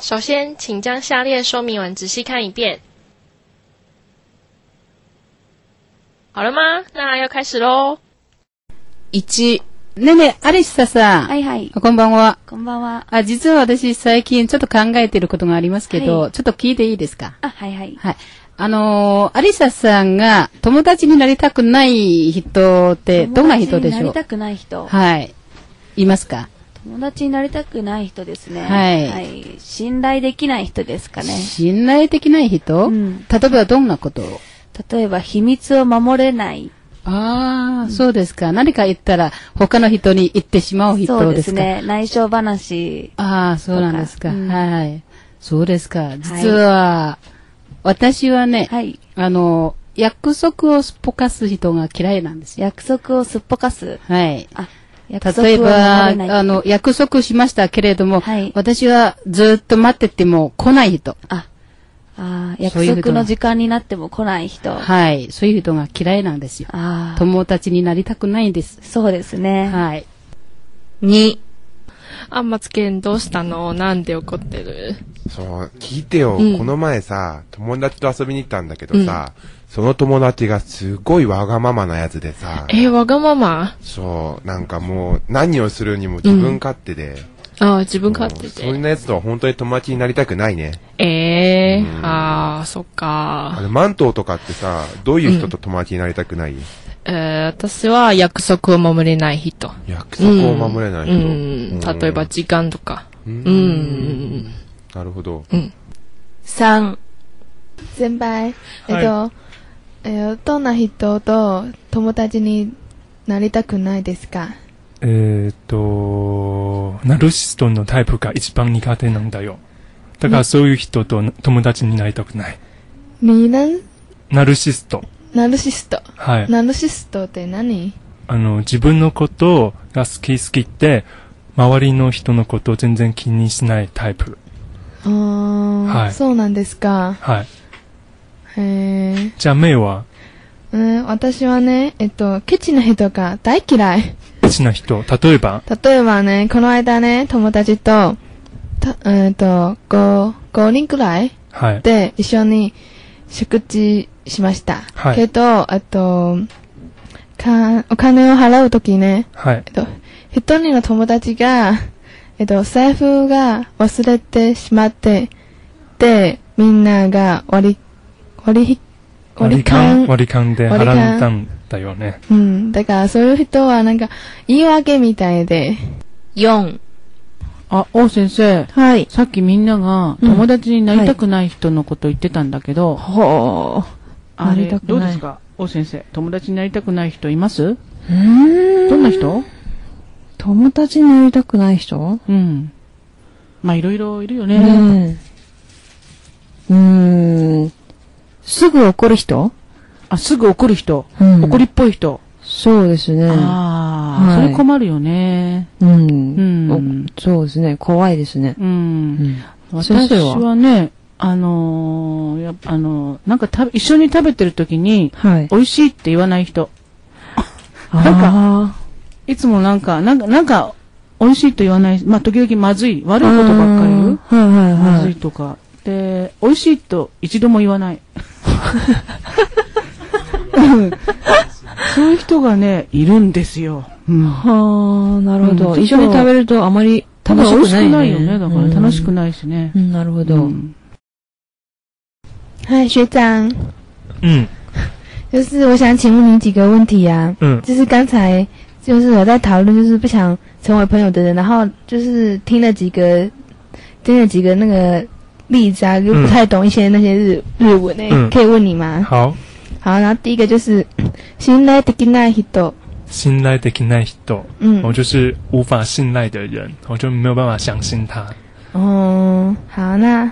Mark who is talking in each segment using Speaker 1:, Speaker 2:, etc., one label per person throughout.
Speaker 1: 首先，请将下列说明文仔细看一遍。好了吗？那要开始喽。
Speaker 2: 1、ねえねえ、アリサさん。
Speaker 3: はいはい。
Speaker 2: こんばんは。
Speaker 3: こんばんは。
Speaker 2: 実は私最近ちょっと考えていることがありますけど、ちょっと聞いていいですか？
Speaker 3: はいはい。
Speaker 2: はい。アリサさんが友達になりたくない人ってどんな人でしょう？
Speaker 3: 友達になりたくない人。
Speaker 2: はい。いますか？
Speaker 3: 友達になりたくない人ですね。
Speaker 2: はい。
Speaker 3: はい。信頼できない人ですかね。
Speaker 2: 信頼できない人？例えばどんなことを？
Speaker 3: 例えば秘密を守れない。
Speaker 2: そうですか。何か言ったら他の人に言ってしまう人ですか？
Speaker 3: そうですね。内緒話。
Speaker 2: そうなんですか。はい。そうですか。実は、私はね、約束をすっぽかす人が嫌いなんですよ。
Speaker 3: 約束をすっぽかす。
Speaker 2: はい。
Speaker 3: 例え
Speaker 2: ば、約束しましたけれども、私はずっと待ってても来ない人。
Speaker 3: 約束の時間になっても来ない人。
Speaker 2: はい。そういう人が嫌いなんですよ。友達になりたくないんです。
Speaker 3: そうですね。
Speaker 2: はい。
Speaker 1: 2、マツケンどうしたの？なんで怒ってる？
Speaker 4: そう、聞いてよ。この前さ、友達と遊びに行ったんだけどさ、その友達がすごいわがままなやつでさ。
Speaker 1: わがまま？
Speaker 4: そう、なんかもう何をするにも自分勝手で。
Speaker 1: 自分勝手で。
Speaker 4: そんなやつとは本当に友達になりたくないね。
Speaker 1: そっか。
Speaker 4: マントとかってさ、どういう人と友達になりたくない？
Speaker 1: 私は約束を守れない人。
Speaker 4: 約束を守れない人。
Speaker 1: 例えば時間とか。
Speaker 4: なるほど。
Speaker 3: 3、
Speaker 5: 先輩、どんな人と友達になりたくないですか？
Speaker 6: ナルシストのタイプが一番苦手なんだよ。だからそういう人と友達になりたくない。
Speaker 5: ナルシスト。
Speaker 6: はい。
Speaker 5: ナルシストって何？
Speaker 6: 自分のことが好きって周りの人のことを全然気にしないタイプ。
Speaker 5: はい。そうなんですか。
Speaker 6: はい。じゃあメイは？
Speaker 5: 私はね、ケチな人が大嫌い。
Speaker 6: ケチな人、例えば
Speaker 5: ね、この間ね、友達と、5人くらいで一緒に食事しました。けど、お金を払うときね、一人の友達が、財布が忘れてしまって、で、みんなが割り勘
Speaker 6: で払ったんだよね。
Speaker 5: だからそういう人はなんか言い訳みたいで。
Speaker 1: 4、
Speaker 2: 王先生。
Speaker 3: はい。
Speaker 2: さっきみんなが友達になりたくない人のこと言ってたんだけど。
Speaker 3: なりたくない。
Speaker 2: どうですか？王先生。友達になりたくない人います？どんな人？
Speaker 3: 友達になりたくない人？
Speaker 2: いろいろいるよね。
Speaker 3: すぐ怒る人？
Speaker 2: すぐ怒る人。怒りっぽい人。
Speaker 3: そうですね。
Speaker 2: それ困るよね。
Speaker 3: そうですね。怖いですね。
Speaker 2: 私はね、なんか一緒に食べてる時に、美味しいって言わない人。いつもなんか、美味しいと言わない、時々まずい、悪いことばっかり言う。まずいとか。で、美味しいと一度も言わない。そういう人がね、いるんですよ。
Speaker 3: なるほど。一緒に食べるとあまり楽しくないね。美味しくないよね。
Speaker 2: だから楽しくないしね。
Speaker 3: なるほど。
Speaker 5: 嗨，学长。
Speaker 6: 嗯。
Speaker 5: 就是我想请问你几个问题啊。就是刚才就是我在讨论，就是不想成为朋友的人，然后就是听了几个那个例子啊，又不太懂一些那些日文可以问你吗？
Speaker 6: 好，
Speaker 5: 然后第一个就是信頼できない人。
Speaker 6: 信頼できない人，我就是无法信赖的人，我就没有办法相信他。
Speaker 5: 好，那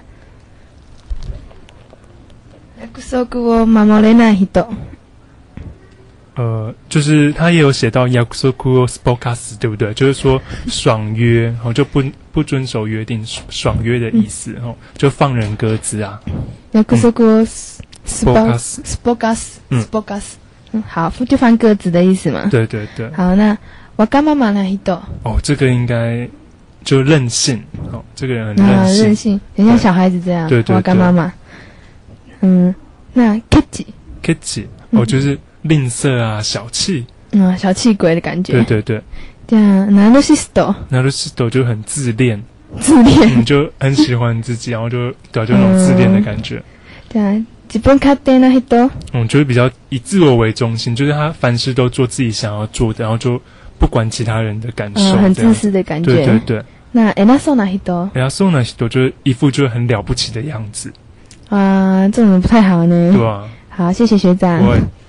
Speaker 5: 約束を守れない人。
Speaker 6: 就是他也有写到約束をすっぽかす，对不对？就是说爽约，就不遵守约定，爽约的意思，就放人鸽子啊。
Speaker 5: 約束をすっぽかす。好，就放鸽子的意思嘛。
Speaker 6: 对对对。
Speaker 5: 好，那わがままな人。
Speaker 6: 这个应该就任性哦，这个人很任性，
Speaker 5: 任性，很像小孩子这样。
Speaker 6: 对对对，
Speaker 5: 我干妈妈。那
Speaker 6: kechi 就是吝啬啊，小气。
Speaker 5: 小气鬼的感觉。
Speaker 6: 对对对。
Speaker 5: 这样 narcissisto
Speaker 6: 就很自恋。
Speaker 5: 自恋。
Speaker 6: 就很喜欢自己，然后就那种自恋的感觉。
Speaker 5: 对啊。自分勝手な人。
Speaker 6: 就是比较以自我为中心，就是他凡事都做自己想要做的，然后就不管其他人的感受。
Speaker 5: 很自私的感觉。
Speaker 6: 对对对。
Speaker 5: 那偉そうな人。
Speaker 6: 偉そうな人就是一副就是很了不起的样子。
Speaker 5: 这种不太好呢。
Speaker 6: 对啊。
Speaker 5: 好，谢谢学长。